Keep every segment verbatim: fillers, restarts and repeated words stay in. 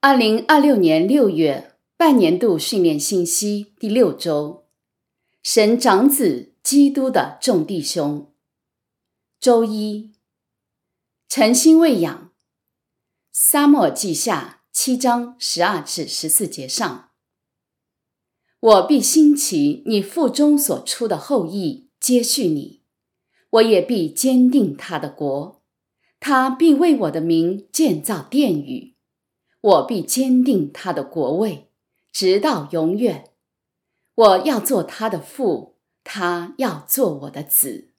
二零二六年六月，半年度训练信息第六周，神长子基督的众弟兄。周一，诚心喂养。撒母耳记下七章十二至十四节上，我必兴起你腹中所出的后裔接续你，我也必坚定他的国，他必为我的名建造殿宇。我必坚定他的国位，直到永远。我要做他的父，他要做我的子。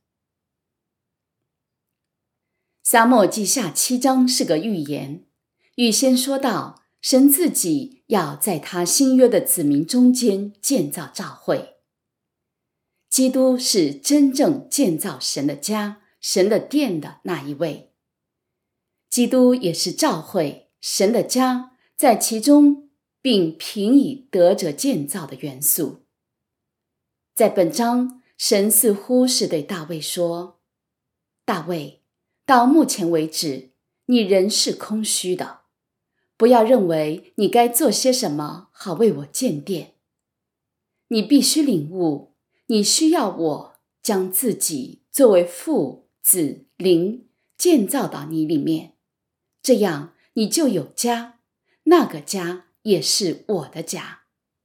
撒母耳记下七章是个预言，预先说到神自己要在他新约的子民中间建造教会。基督是真正建造神的家、神的殿的那一位。基督也是教会神的家在其中并凭以得着建造的元素。在本章，神似乎是对大卫说，大卫，到目前为止，你仍是空虚的，不要认为你该做些什么好为我建殿。你必须领悟，你需要我将自己作为父、子、灵建造到你里面，这样你就有家，那个家也是我的家。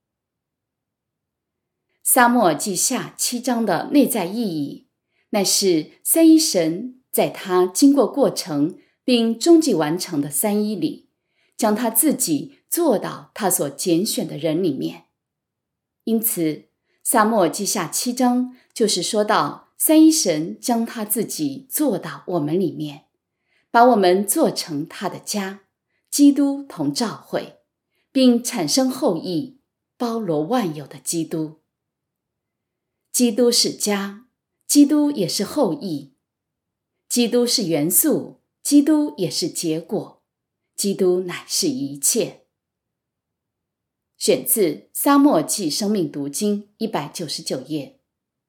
撒母耳记下七章的内在意义，乃是三一神在他经过过程并终极完成的三一里，将他自己做到他所拣选的人里面。因此，撒母耳记下七章就是说到三一神将他自己做到我们里面，把我们做成他的家，基督同教会，并产生后裔，包罗万有的基督。基督是家，基督也是后裔。基督是元素，基督也是结果，基督乃是一切。选自撒母耳记生命读经一百九十九页。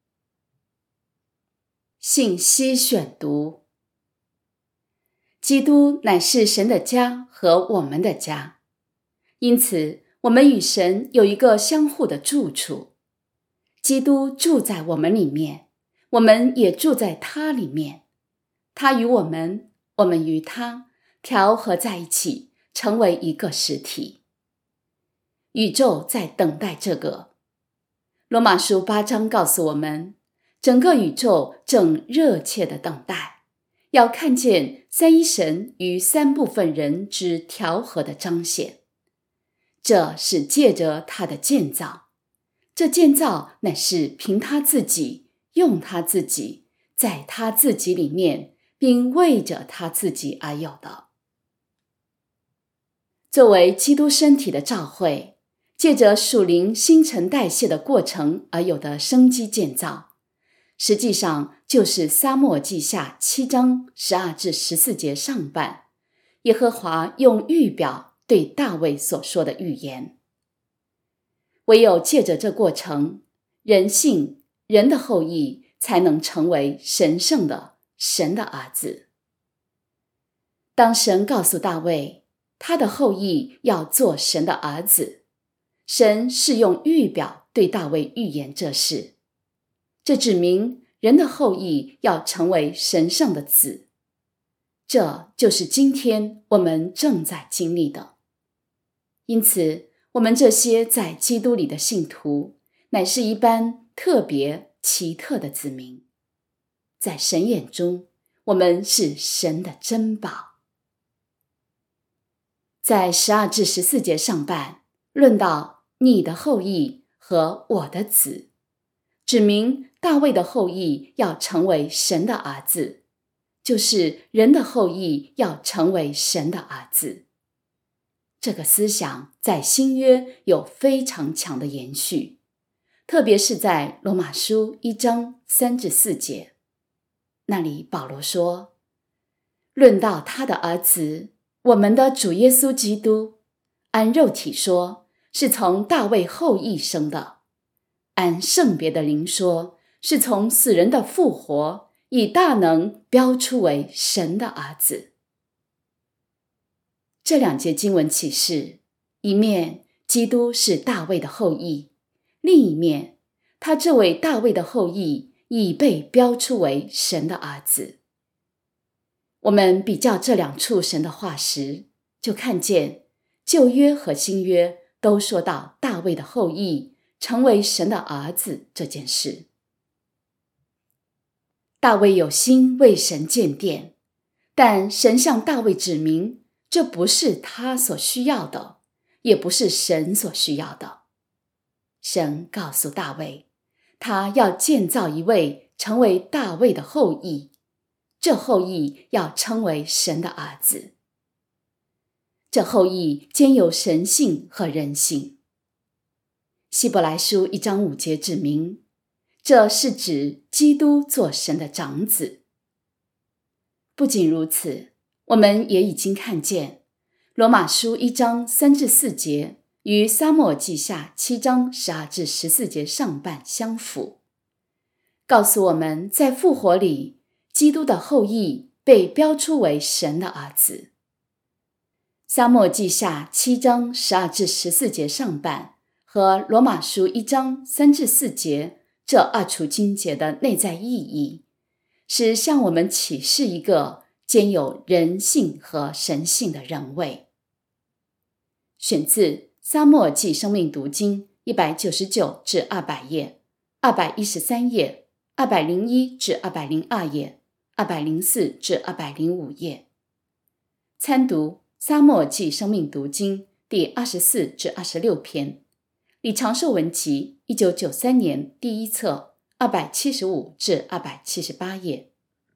信息选读。基督乃是神的家和我们的家，因此我们与神有一个相互的住处。基督住在我们里面，我们也住在他里面，他与我们，我们与他调和在一起，成为一个实体。宇宙在等待这个。罗马书八章告诉我们，整个宇宙正热切地等待，要看见三一神与三部分人之调和的彰显。这是借着他的建造，这建造乃是凭他自己，用他自己，在他自己里面，并为着他自己而有的。作为基督身体的教会，借着属灵新陈代谢的过程而有的生机建造，实际上就是撒母耳记下七章十二至十四节上半，耶和华用预表对大卫所说的预言。唯有借着这过程，人性、人的后裔才能成为神圣的神的儿子。当神告诉大卫，他的后裔要做神的儿子，神是用预表对大卫预言这事，这指明人的后裔要成为神圣的子。这就是今天我们正在经历的。因此，我们这些在基督里的信徒，乃是一般特别奇特的子民。在神眼中，我们是神的珍宝。在十二至十四节上半，论到你的后裔和我的子，指明大卫的后裔要成为神的儿子，就是人的后裔要成为神的儿子。这个思想在新约有非常强的延续，特别是在罗马书一章三至四节，那里保罗说，论到他的儿子，我们的主耶稣基督，按肉体说，是从大卫后裔生的；按圣别的灵说，是从死人的复活，以大能标出为神的儿子。这两节经文启示， 一面基督是大卫的后裔，另一面他这位大卫的后裔已被标出为神的儿子。我们比较这两处神的话时，就看见旧约和新约都说到大卫的后裔成为神的儿子这件事。大卫有心为神建殿，但神向大卫指明，这不是他所需要的，也不是神所需要的。神告诉大卫，他要建造一位成为大卫的后裔，这后裔要称为神的儿子。这后裔兼有神性和人性。希伯来书一章五节指明，这是指基督做神的长子。不仅如此，我们也已经看见罗马书一章三至四节与撒母耳记下七章十二至十四节上半相符，告诉我们在复活里，基督的后裔被标出为神的儿子。撒母耳记下七章十二至十四节上半和罗马书一章三至四节这二处经节的内在意义，是向我们启示一个兼有人性和神性的人位。选自撒母耳记生命读经一百九十九至二百页，二百一十三页，二百零一至二百零二页，二百零四至二百零五页。参读撒母耳记生命读经第二十四至二十六篇，李长寿文集一九九三年第一册二百七十五至二百七十八页。